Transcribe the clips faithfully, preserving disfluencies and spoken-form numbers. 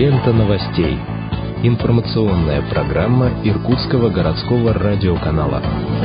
Лента новостей. Информационная программа Иркутского городского радиоканала.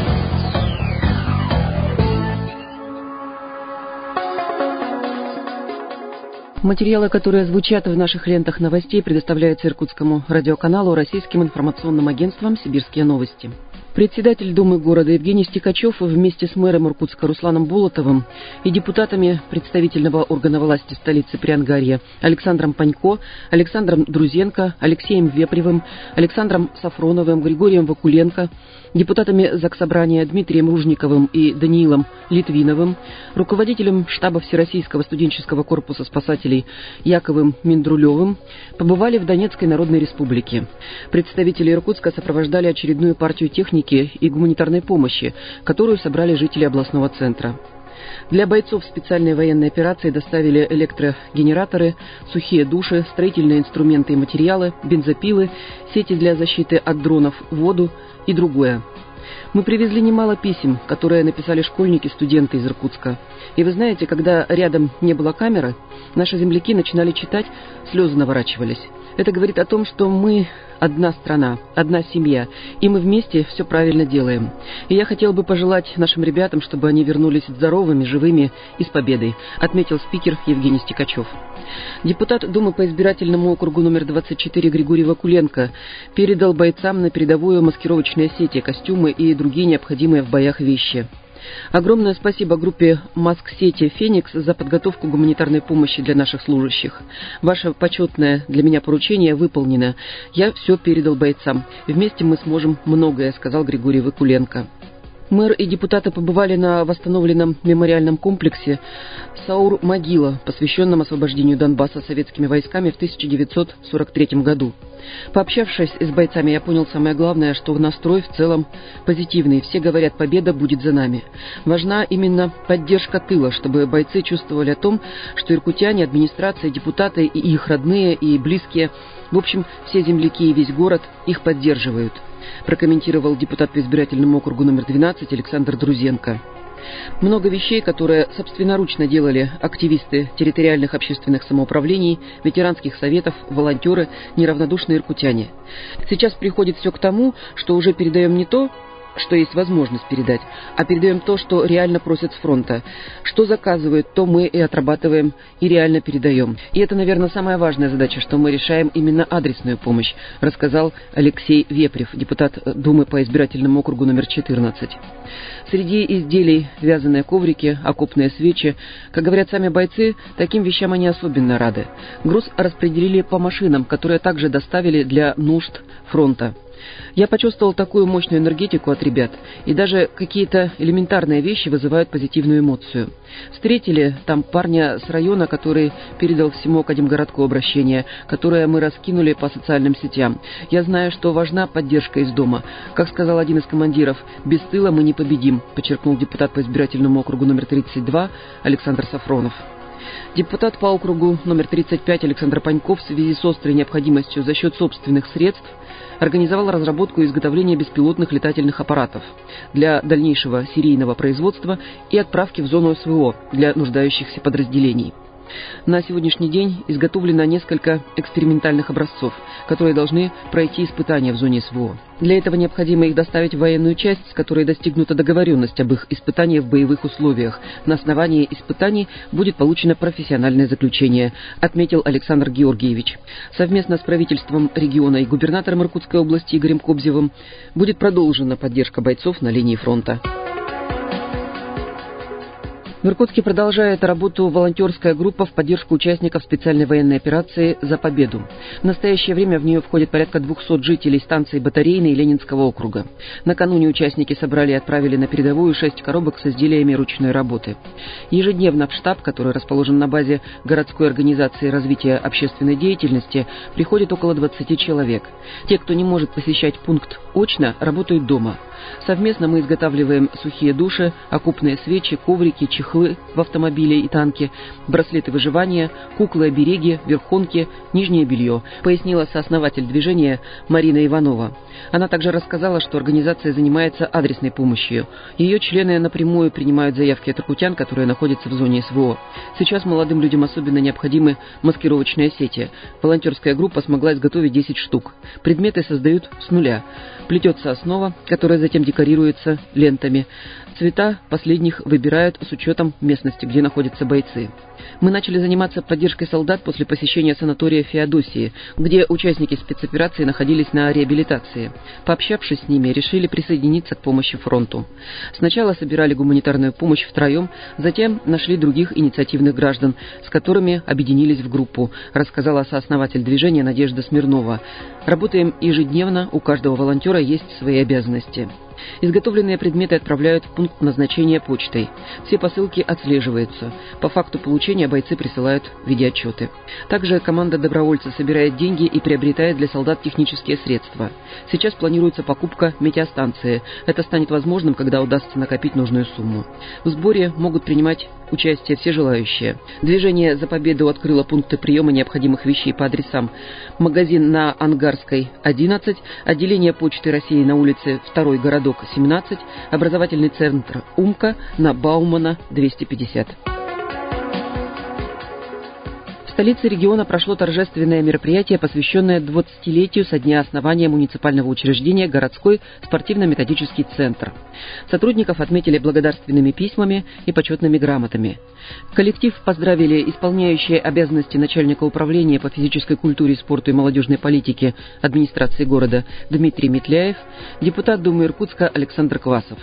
Материалы, которые звучат в наших лентах новостей, предоставляются Иркутскому радиоканалу Российским информационным агентством «Сибирские новости». Председатель Думы города Евгений Стекачев вместе с мэром Иркутска Русланом Болотовым и депутатами представительного органа власти столицы Приангарья Александром Панько, Александром Друзенко, Алексеем Вепревым, Александром Сафроновым, Григорием Вакуленко, депутатами Заксобрания Дмитрием Ружниковым и Даниилом Литвиновым, руководителем штаба Всероссийского студенческого корпуса спасателей Яковым Миндрулевым побывали в Донецкой Народной Республике. Представители Иркутска сопровождали очередную партию техники и гуманитарной помощи, которую собрали жители областного центра. Для бойцов специальной военной операции доставили электрогенераторы, сухие души, строительные инструменты и материалы, бензопилы, сети для защиты от дронов, воду и другое. Мы привезли немало писем, которые написали школьники, студенты из Иркутска. И вы знаете, когда рядом не было камеры, наши земляки начинали читать, слезы наворачивались. Это говорит о том, что мы одна страна, одна семья, и мы вместе все правильно делаем. И я хотел бы пожелать нашим ребятам, чтобы они вернулись здоровыми, живыми и с победой, отметил спикер Евгений Стекачев. Депутат Думы по избирательному округу номер двадцать четыре Григорий Вакуленко передал бойцам на передовую маскировочные сети, костюмы и другие необходимые в боях вещи. Огромное спасибо группе маск-сети «Феникс» за подготовку гуманитарной помощи для наших служащих. Ваше почетное для меня поручение выполнено. Я все передал бойцам. Вместе мы сможем многое, сказал Григорий Вакуленко. Мэр и депутаты побывали на восстановленном мемориальном комплексе Саур-Могила, посвященном освобождению Донбасса советскими войсками в тысяча девятьсот сорок третьем году. Пообщавшись с бойцами, я понял самое главное, что настрой в целом позитивный. Все говорят, победа будет за нами. Важна именно поддержка тыла, чтобы бойцы чувствовали о том, что иркутяне, администрация, депутаты и их родные и близкие, в общем, все земляки и весь город их поддерживают, прокомментировал депутат по избирательному округу номер двенадцать Александр Друзенко. Много вещей, которые собственноручно делали активисты территориальных общественных самоуправлений, ветеранских советов, волонтеры, неравнодушные иркутяне. Сейчас приходит все к тому, что уже передаем не то, что есть возможность передать, а передаем то, что реально просят с фронта. Что заказывают, то мы и отрабатываем, и реально передаем. И это, наверное, самая важная задача, что мы решаем именно адресную помощь, рассказал Алексей Вепрев, депутат Думы по избирательному округу номер четырнадцать. Среди изделий вязаные коврики, окопные свечи. Как говорят сами бойцы, таким вещам они особенно рады. Груз распределили по машинам, которые также доставили для нужд фронта. Я почувствовал такую мощную энергетику от ребят, и даже какие-то элементарные вещи вызывают позитивную эмоцию. Встретили там парня с района, который передал всему Академгородку обращение, которое мы раскинули по социальным сетям. Я знаю, что важна поддержка из дома. Как сказал один из командиров, без тыла мы не победим, подчеркнул депутат по избирательному округу номер тридцать два Александр Сафронов. Депутат по округу номер тридцать пять Александр Панько в связи с острой необходимостью за счет собственных средств организовал разработку и изготовление беспилотных летательных аппаратов для дальнейшего серийного производства и отправки в зону СВО для нуждающихся подразделений. На сегодняшний день изготовлено несколько экспериментальных образцов, которые должны пройти испытания в зоне СВО. Для этого необходимо их доставить в военную часть, с которой достигнута договоренность об их испытании в боевых условиях. На основании испытаний будет получено профессиональное заключение, отметил Александр Георгиевич. Совместно с правительством региона и губернатором Иркутской области Игорем Кобзевым будет продолжена поддержка бойцов на линии фронта. В Иркутске продолжает работу волонтерская группа в поддержку участников специальной военной операции «За победу». В настоящее время в нее входит порядка двухсот жителей станции Батарейной и Ленинского округа. Накануне участники собрали и отправили на передовую шесть коробок с изделиями ручной работы. Ежедневно в штаб, который расположен на базе городской организации развития общественной деятельности, приходит около двадцати человек. Те, кто не может посещать пункт очно, работают дома. Совместно мы изготавливаем сухие души, окопные свечи, коврики, чехлы мотоциклы в автомобиле и танки, браслеты выживания, куклы-обереги, верхонки, нижнее белье, пояснила сооснователь движения Марина Иванова. Она также рассказала, что организация занимается адресной помощью. Ее члены напрямую принимают заявки от иркутян, которые находятся в зоне СВО. Сейчас молодым людям особенно необходимы маскировочные сети. Волонтерская группа смогла изготовить десять штук. Предметы создают с нуля. Плетется основа, которая затем декорируется лентами. Цвета последних выбирают с учетом местности, где находятся бойцы. Мы начали заниматься поддержкой солдат после посещения санатория Феодосии, где участники спецоперации находились на реабилитации. Пообщавшись с ними, решили присоединиться к помощи фронту. Сначала собирали гуманитарную помощь втроем, затем нашли других инициативных граждан, с которыми объединились в группу, рассказала сооснователь движения Надежда Смирнова. Работаем ежедневно, у каждого волонтера есть свои обязанности. Изготовленные предметы отправляют в пункт назначения почтой. Все посылки отслеживаются. По факту получения бойцы присылают видеоотчеты. Также команда добровольцев собирает деньги и приобретает для солдат технические средства. Сейчас планируется покупка метеостанции. Это станет возможным, когда удастся накопить нужную сумму. В сборе могут принимать участие все желающие. Движение «За победу» открыло пункты приема необходимых вещей по адресам: магазин на Ангарской, одиннадцать, отделение Почты России на улице второй городок, семнадцать, образовательный центр «Умка» на Баумана, двести пятьдесят. В столице региона прошло торжественное мероприятие, посвященное двадцатилетию со дня основания муниципального учреждения «Городской спортивно-методический центр». Сотрудников отметили благодарственными письмами и почетными грамотами. Коллектив поздравили исполняющие обязанности начальника управления по физической культуре, спорту и молодежной политике администрации города Дмитрий Метляев, депутат Думы Иркутска Александр Квасов.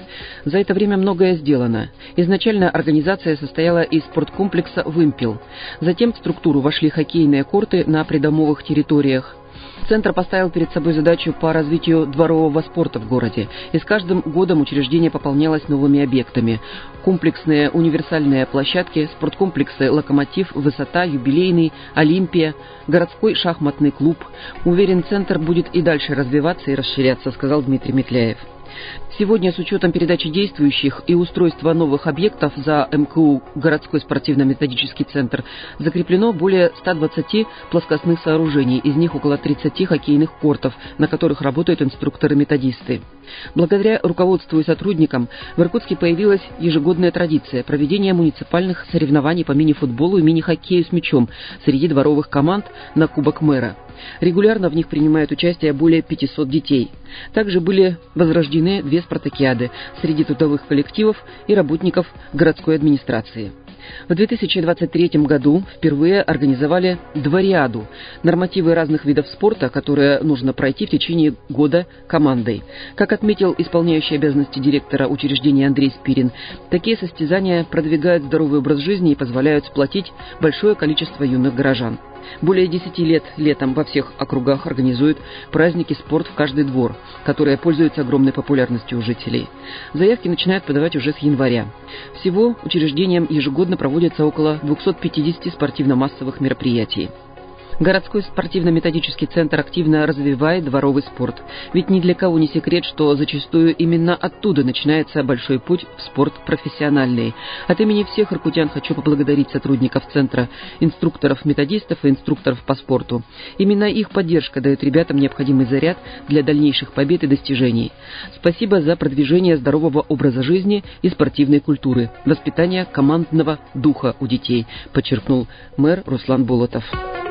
За это время многое сделано. Изначально организация состояла из спорткомплекса «Вымпел». Затем в структуру вошли хоккейные корты на придомовых территориях. Центр поставил перед собой задачу по развитию дворового спорта в городе, и с каждым годом учреждение пополнялось новыми объектами. Комплексные универсальные площадки, спорткомплексы «Локомотив», «Высота», «Юбилейный», «Олимпия», городской шахматный клуб. Уверен, центр будет и дальше развиваться и расширяться, сказал Дмитрий Метляев. Сегодня, с учетом передачи действующих и устройства новых объектов за эм ка у «Городской спортивно-методический центр», закреплено более ста двадцати плоскостных сооружений, из них около тридцати хоккейных кортов, на которых работают инструкторы-методисты. Благодаря руководству и сотрудникам в Иркутске появилась ежегодная традиция проведения муниципальных соревнований по мини-футболу и мини-хоккею с мячом среди дворовых команд на Кубок мэра. Регулярно в них принимают участие более пятисот детей. Также были возрождены две спартакиады среди трудовых коллективов и работников городской администрации. В две тысячи двадцать третьем году впервые организовали двориаду – нормативы разных видов спорта, которые нужно пройти в течение года командой. Как отметил исполняющий обязанности директора учреждения Андрей Спирин, такие состязания продвигают здоровый образ жизни и позволяют сплотить большое количество юных горожан. Более десяти лет летом во всех округах организуют праздники «Спорт в каждый двор», которые пользуются огромной популярностью у жителей. Заявки начинают подавать уже с января. Всего учреждением ежегодно проводится около двухсот пятидесяти спортивно-массовых мероприятий. Городской спортивно-методический центр активно развивает дворовый спорт. Ведь ни для кого не секрет, что зачастую именно оттуда начинается большой путь в спорт профессиональный. От имени всех иркутян хочу поблагодарить сотрудников центра, инструкторов-методистов и инструкторов по спорту. Именно их поддержка дает ребятам необходимый заряд для дальнейших побед и достижений. Спасибо за продвижение здорового образа жизни и спортивной культуры, воспитание командного духа у детей, подчеркнул мэр Руслан Болотов.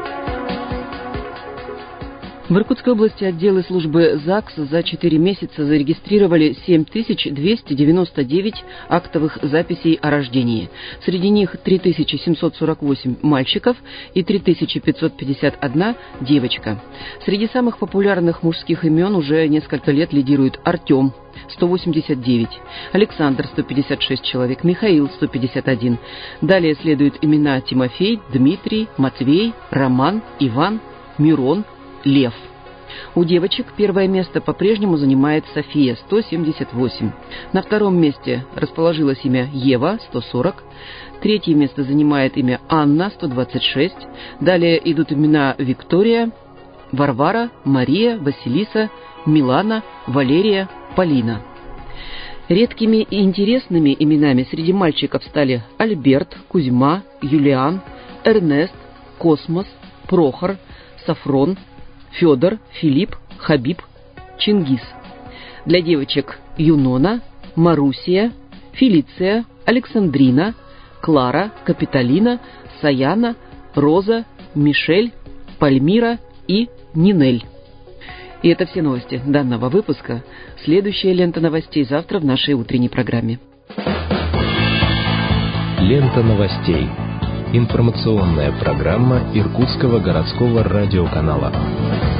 В Иркутской области отделы службы ЗАГС за четыре месяца зарегистрировали семь тысяч двести девяносто девять актовых записей о рождении. Среди них три тысячи семьсот сорок восемь мальчиков и три тысячи пятьсот пятьдесят одна девочка. Среди самых популярных мужских имен уже несколько лет лидирует Артем – сто восемьдесят девять, Александр – сто пятьдесят шесть человек, Михаил – сто пятьдесят один. Далее следуют имена Тимофей, Дмитрий, Матвей, Роман, Иван, Мирон, Лев. У девочек первое место по-прежнему занимает София, сто семьдесят восемь. На втором месте расположилось имя Ева, сто сорок. Третье место занимает имя Анна, сто двадцать шесть. Далее идут имена Виктория, Варвара, Мария, Василиса, Милана, Валерия, Полина. Редкими и интересными именами среди мальчиков стали Альберт, Кузьма, Юлиан, Эрнест, Космос, Прохор, Сафрон, Федор, Филипп, Хабиб, Чингис. Для девочек Юнона, Марусия, Фелиция, Александрина, Клара, Капитолина, Саяна, Роза, Мишель, Пальмира и Нинель. И это все новости данного выпуска. Следующая лента новостей завтра в нашей утренней программе. Лента новостей. Информационная программа Иркутского городского радиоканала.